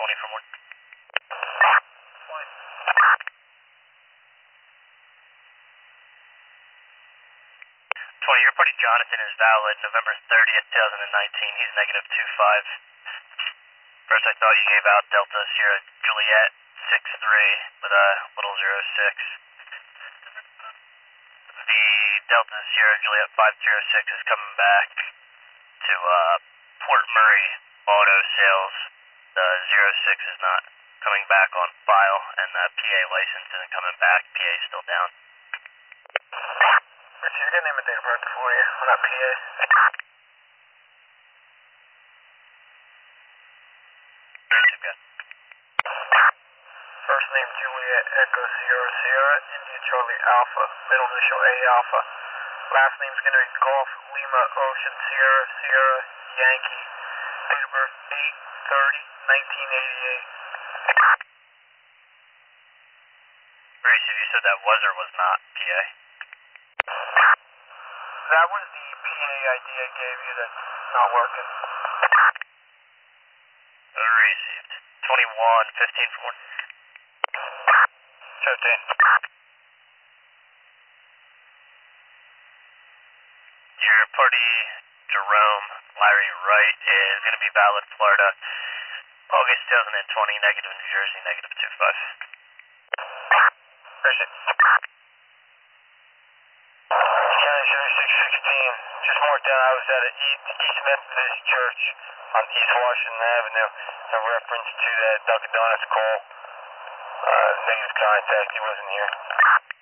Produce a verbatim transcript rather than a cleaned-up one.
twenty from one. twenty, your party Jonathan is valid November thirtieth, twenty nineteen. He's negative two five. First, I thought you gave out Delta Sierra Juliet six three with a little zero six. The Delta Sierra Juliet five zero six is coming back to uh, Port Murray Auto Sales. The zero six is not coming back on file, and the P A license isn't coming back. P A is still down. Let's see, we got name and date of birth for you. We're not P A. First name Juliet Echo Sierra Sierra, India Charlie Alpha, middle initial A Alpha. Last name's going to be Golf Lima Ocean Sierra Sierra Yankee. Date of birth eight thirty nineteen eighty-eight. Gracie, you said that was or was not P A? That was the P A I D I gave you that's not working. Received. twenty-one fifteen from one. fifteen. Your party, Jerome Larry Wright, is going to be valid Florida, August twenty twenty, negative New Jersey, negative two five. Appreciate it. County seventy-six sixteen, just marked down. I was at an East, East Methodist Church on East Washington Avenue in reference to that Dunkin' Donuts call. Uh, negative contact, he wasn't here.